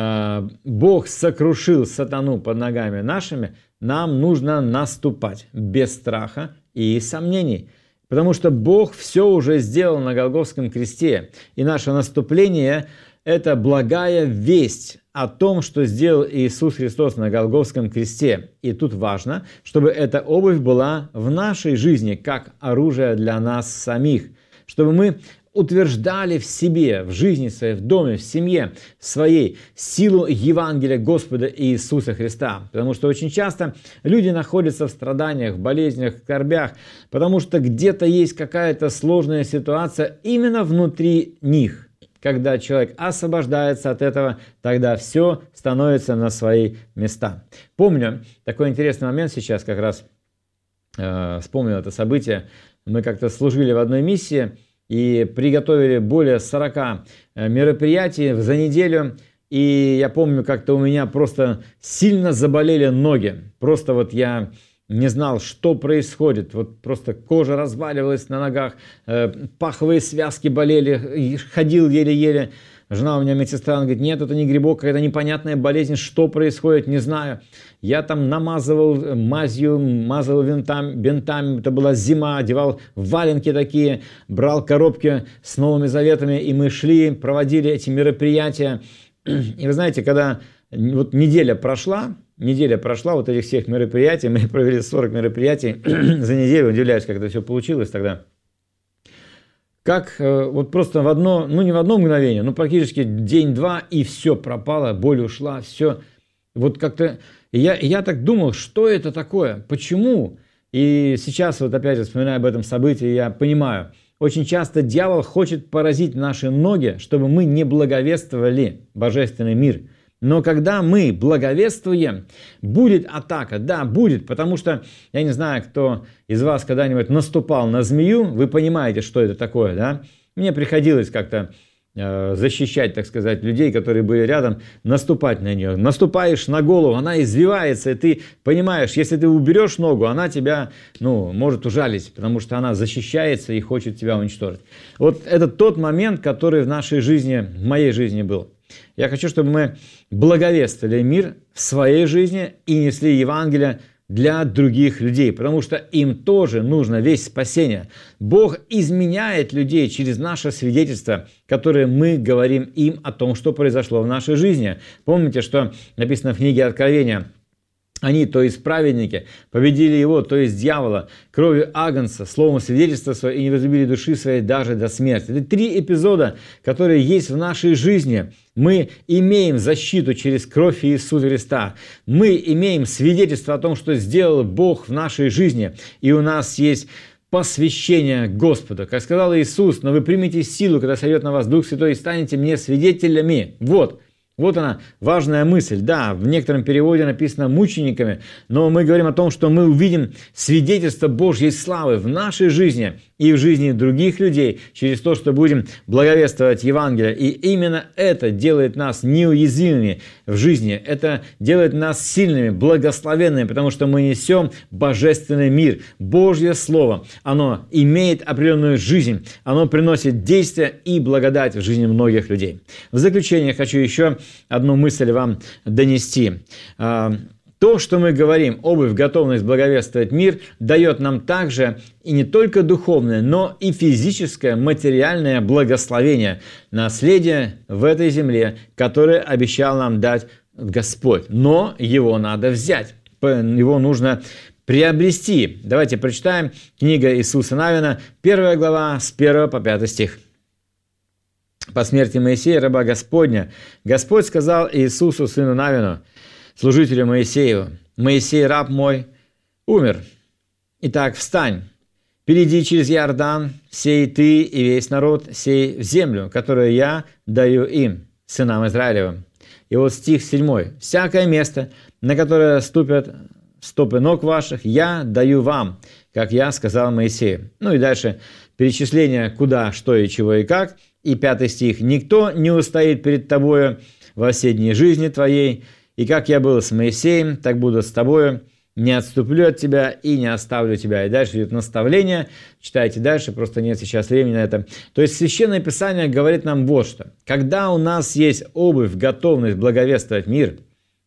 Бог сокрушил сатану под ногами нашими, нам нужно наступать без страха и сомнений. Потому что Бог все уже сделал на Голгофском кресте. И наше наступление – это благая весть о том, что сделал Иисус Христос на Голгофском кресте. И тут важно, чтобы эта обувь была в нашей жизни, как оружие для нас самих. Чтобы мы утверждали в себе, в жизни своей, в доме, в семье своей силу Евангелия Господа Иисуса Христа. Потому что очень часто люди находятся в страданиях, в болезнях, в скорбях, потому что где-то есть какая-то сложная ситуация именно внутри них. Когда человек освобождается от этого, тогда все становится на свои места. Помню такой интересный момент сейчас, как раз э, вспомнил это событие. Мы как-то служили в одной миссии и приготовили более сорока мероприятий за неделю. И я помню, как-то у меня просто сильно заболели ноги. Просто вот я не знал, что происходит. Вот просто кожа разваливалась на ногах, паховые связки болели, ходил еле-еле. Жена у меня медсестра, она говорит, нет, это не грибок, какая-то непонятная болезнь, что происходит, не знаю. Я там намазывал мазью, мазал винтами, бинтами, это была зима, одевал валенки такие, брал коробки с Новыми Заветами, и мы шли, проводили эти мероприятия. И вы знаете, когда вот неделя прошла, неделя прошла вот этих всех мероприятий, мы провели сорок мероприятий за неделю, удивляюсь, как это все получилось тогда. как вот просто в одно, ну не в одно мгновение, но практически день-два, и все пропало, боль ушла, все. Вот как-то я, я так думал, что это такое, почему? И сейчас вот опять же, вспоминая об этом событии, я понимаю, очень часто дьявол хочет поразить наши ноги, чтобы мы не благовествовали божественный мир. Но когда мы благовествуем, будет атака. Да, будет, потому что, я не знаю, кто из вас когда-нибудь наступал на змею, вы понимаете, что это такое, да? Мне приходилось как-то э, защищать, так сказать, людей, которые были рядом, наступать на нее. Наступаешь на голову, она извивается, и ты понимаешь, если ты уберешь ногу, она тебя, ну, может ужалить, потому что она защищается и хочет тебя уничтожить. Вот это тот момент, который в нашей жизни, в моей жизни был. Я хочу, чтобы мы благовествовали мир в своей жизни и несли Евангелие для других людей, потому что им тоже нужно весть спасения. Бог изменяет людей через наше свидетельство, которое мы говорим им о том, что произошло в нашей жизни. Помните, что написано в книге Откровения? Они, то есть праведники, победили его, то есть дьявола, кровью агнца, словом свидетельства своего, и не возлюбили души своей даже до смерти. Это три эпизода, которые есть в нашей жизни. Мы имеем защиту через кровь Иисуса Христа. Мы имеем свидетельство о том, что сделал Бог в нашей жизни. И у нас есть посвящение Господу. Как сказал Иисус, но вы примете силу, когда сойдет на вас Дух Святой, и станете мне свидетелями. Вот. Вот она, важная мысль. Да, в некотором переводе написано мучениками, но мы говорим о том, что мы увидим свидетельство Божьей славы в нашей жизни и в жизни других людей через то, что будем благовествовать Евангелие. И именно это делает нас неуязвимыми в жизни. Это делает нас сильными, благословенными, потому что мы несем божественный мир. Божье Слово, оно имеет определенную жизнь, оно приносит действие и благодать в жизни многих людей. В заключение хочу еще одну мысль вам донести. То, что мы говорим, обувь, готовность благовествовать мир, дает нам также и не только духовное, но и физическое, материальное благословение, наследие в этой земле, которое обещал нам дать Господь. Но его надо взять, его нужно приобрести. Давайте прочитаем книга Иисуса Навина, первая глава, с первого по пятый стих. По смерти Моисея, раба Господня, Господь сказал Иисусу, сыну Навину, служителю Моисееву: «Моисей, раб мой, умер. Итак, встань, перейди через Иордан, сей ты и весь народ сей в землю, которую я даю им, сынам Израилевым». И вот стих седьмой. «Всякое место, на которое ступят стопы ног ваших, я даю вам, как я сказал Моисею». Ну и дальше перечисление, куда, что и чего и как. И пятый стих. «Никто не устоит перед тобою во все дни жизни твоей, и как я был с Моисеем, так буду с тобою, не отступлю от тебя и не оставлю тебя». И дальше идет наставление, читайте дальше, просто нет сейчас времени на это. То есть Священное Писание говорит нам вот что. Когда у нас есть обувь, готовность благовествовать мир,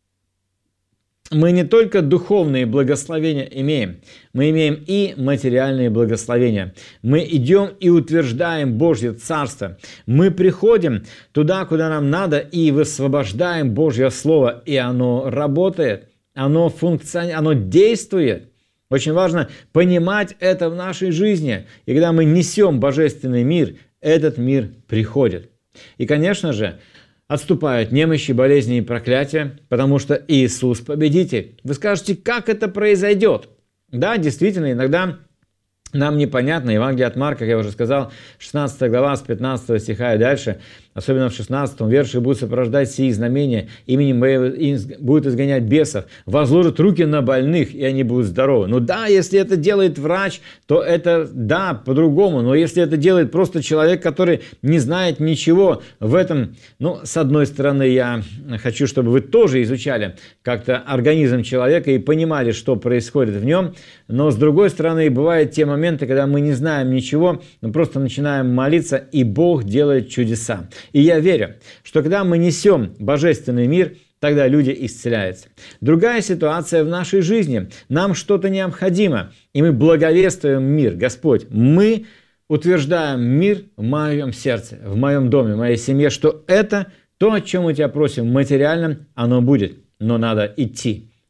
мы не только духовные благословения имеем, мы имеем и материальные благословения. Мы идем и утверждаем Божье Царство. Мы приходим туда, куда нам надо, и высвобождаем Божье Слово, и оно работает, оно функционирует, оно действует. Очень важно понимать это в нашей жизни. И когда мы несем божественный мир, этот мир приходит. И, конечно же, отступают немощи, болезни и проклятия, потому что Иисус победитель. Вы скажете, как это произойдет? Да, действительно, иногда нам непонятно. Евангелие от Марка, как я уже сказал, шестнадцатая глава, с пятнадцатого стиха и дальше, особенно в шестнадцатом верше, будут сопровождать сии знамения, именем моего будут изгонять бесов, возложат руки на больных, и они будут здоровы. Ну да, если это делает врач, то это, да, по-другому. Но если это делает просто человек, который не знает ничего в этом, ну, с одной стороны, я хочу, чтобы вы тоже изучали как-то организм человека и понимали, что происходит в нем, но с другой стороны, бывают те моменты, когда мы не знаем ничего, мы просто начинаем молиться, и Бог делает чудеса. И я верю, что когда мы несем божественный мир, тогда люди исцеляются. Другая ситуация в нашей жизни. Нам что-то необходимо, и мы благовествуем мир. Господь, мы утверждаем мир в моем сердце, в моем доме, в моей семье, что это то, о чем мы тебя просим материальном, оно будет. Но надо идти.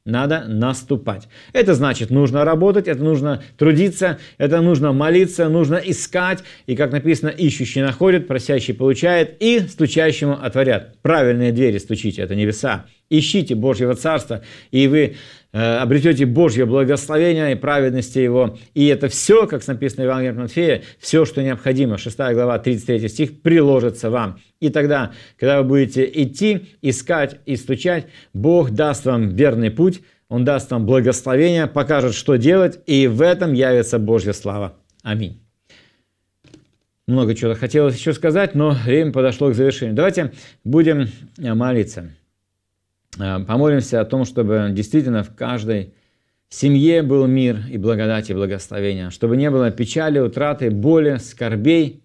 надо наступать. Это значит, нужно работать, это нужно трудиться, это нужно молиться, нужно искать. И, как написано, ищущий находит, просящий получает, и стучащему отворят. Правильные двери стучите, это небеса. Ищите Божьего Царства, и вы э, обретете Божье благословение и праведности Его. И это все, как написано в Евангелии от Матфея, все, что необходимо, шестая глава, тридцать третий стих, приложится вам. И тогда, когда вы будете идти, искать и стучать, Бог даст вам верный путь, Он даст вам благословение, покажет, что делать, и в этом явится Божья слава. Аминь. Много чего хотелось еще сказать, но время подошло к завершению. Давайте будем молиться. Помолимся о том, чтобы действительно в каждой семье был мир и благодать и благословение, чтобы не было печали, утраты, боли, скорбей,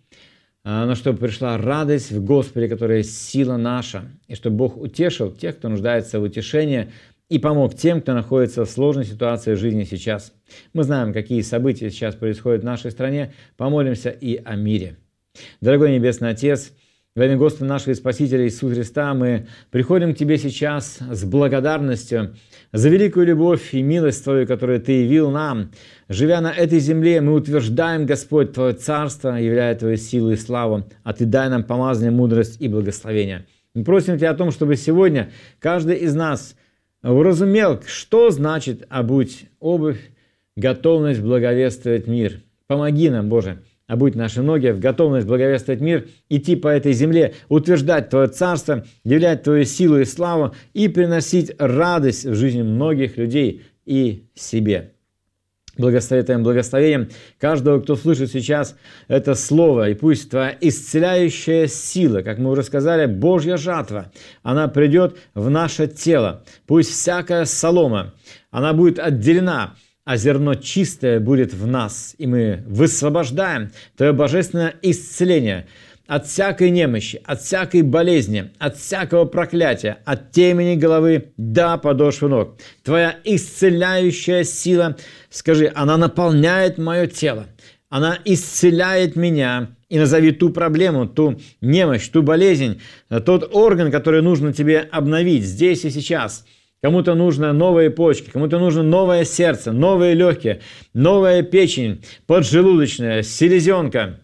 но чтобы пришла радость в Господе, которая есть сила наша, и чтобы Бог утешил тех, кто нуждается в утешении, и помог тем, кто находится в сложной ситуации в жизни сейчас. Мы знаем, какие события сейчас происходят в нашей стране, помолимся и о мире. Дорогой Небесный Отец, во имя Господа нашего и Спасителя Иисуса Христа мы приходим к Тебе сейчас с благодарностью за великую любовь и милость Твою, которую Ты явил нам. Живя на этой земле, мы утверждаем, Господь, Твое Царство, являя Твою силу и славу, а Ты дай нам помазание, мудрость и благословение. Мы просим Тебя о том, чтобы сегодня каждый из нас уразумел, что значит обуть обувь, готовность благовествовать мир. Помоги нам, Боже, обуть наши ноги в готовность благовествовать мир, идти по этой земле, утверждать Твое Царство, являть Твою силу и славу и приносить радость в жизни многих людей и себе. Благослови Твоим благословением каждого, кто слышит сейчас это слово, и пусть Твоя исцеляющая сила, как мы уже сказали, Божья жатва, она придет в наше тело. Пусть всякая солома, она будет отделена, а зерно чистое будет в нас, и мы высвобождаем Твое божественное исцеление от всякой немощи, от всякой болезни, от всякого проклятия, от темени головы до подошвы ног. Твоя исцеляющая сила, скажи, она наполняет мое тело, она исцеляет меня. И назови ту проблему, ту немощь, ту болезнь, тот орган, который нужно тебе обновить здесь и сейчас. Кому-то нужно новые почки, кому-то нужно новое сердце, новые легкие, новая печень, поджелудочная, селезенка,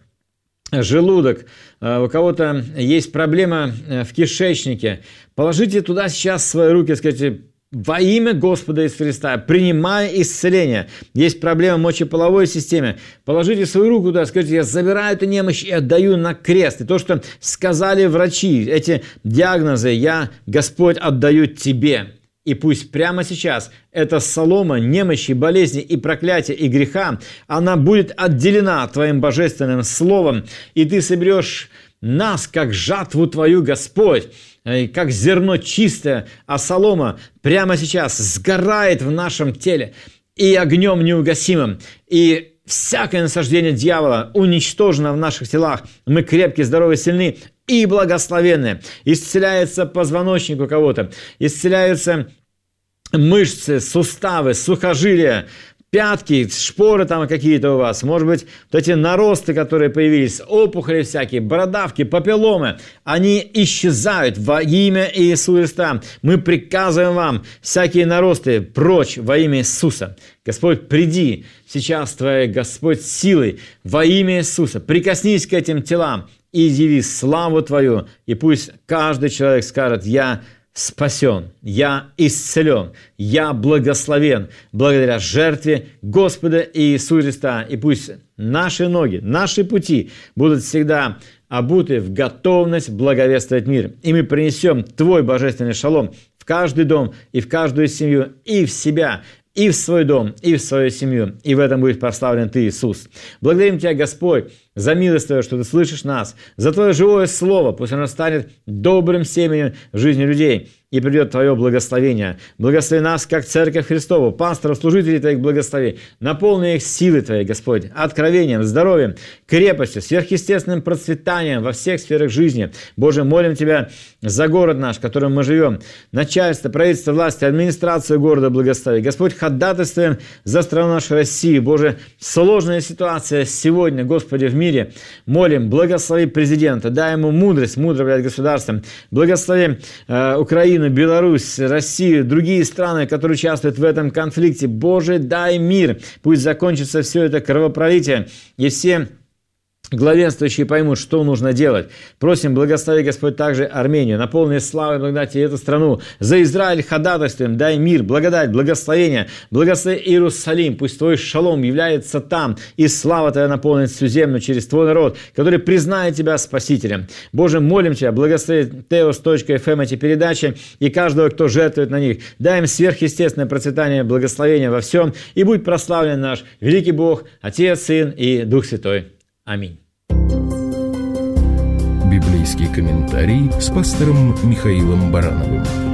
желудок. У кого-то есть проблема в кишечнике. Положите туда сейчас свои руки, скажите: во имя Господа Иисуса Христа, принимай исцеление. Есть проблема в мочеполовой системе. Положите свою руку туда, скажите: я забираю эту немощь и отдаю на крест. И то, что сказали врачи, эти диагнозы, я, Господь, отдаю Тебе. И пусть прямо сейчас эта солома немощи, болезни и проклятия и греха, она будет отделена Твоим божественным словом, и Ты соберешь нас, как жатву Твою, Господь, как зерно чистое, а солома прямо сейчас сгорает в нашем теле и огнем неугасимым, и всякое насаждение дьявола уничтожено в наших телах. Мы крепкие, здоровы, сильны и благословенны. Исцеляется позвоночник у кого-то, исцеляются мышцы, суставы, сухожилия, пятки, шпоры там какие-то у вас, может быть, вот эти наросты, которые появились, опухоли всякие, бородавки, папилломы, они исчезают во имя Иисуса Христа. Мы приказываем вам всякие наросты прочь во имя Иисуса. Господь, приди сейчас Твоей, Господь, силой во имя Иисуса. Прикоснись к этим телам и яви славу Твою. И пусть каждый человек скажет: я спасен, я исцелен, я благословен благодаря жертве Господа Иисуса Христа. И пусть наши ноги, наши пути будут всегда обуты в готовность благовествовать мир. И мы принесем Твой божественный шалом в каждый дом и в каждую семью, и в себя, и в свой дом, и в свою семью. И в этом будет прославлен Ты, Иисус. Благодарим Тебя, Господь, за милость Твою, что Ты слышишь нас, за Твое живое Слово. Пусть оно станет добрым семенем в жизни людей, и придет Твое благословение. Благослови нас, как Церковь Христову, пасторов, служителей Твоих благослови. Наполни их силой Твоей, Господь, откровением, здоровьем, крепостью, сверхъестественным процветанием во всех сферах жизни. Боже, молим Тебя за город наш, в котором мы живем, начальство, правительство, власти, администрацию города благослови. Господь, ходатайствуем за страну нашу Россию. Боже, сложная ситуация сегодня, Господи, в мире. мире. Молим, благослови президента, дай ему мудрость, мудро управлять государством. Благослови э, Украину, Беларусь, Россию, другие страны, которые участвуют в этом конфликте. Боже, дай мир. Пусть закончится все это кровопролитие, и все главенствующие поймут, что нужно делать. Просим, благослови, Господь, также Армению, наполни славой и благодати эту страну. За Израиль ходатайствуем, дай мир, благодать, благословение. Благослови Иерусалим, пусть Твой шалом является там, и слава Твоя наполнит всю землю через Твой народ, который признает Тебя Спасителем. Боже, молим Тебя, благослови теос точка эф эм эти передачи и каждого, кто жертвует на них. Дай им сверхъестественное процветание, благословение во всем, и будь прославлен наш великий Бог, Отец, Сын и Дух Святой. Аминь. Библейский комментарий с пастором Михаилом Барановым.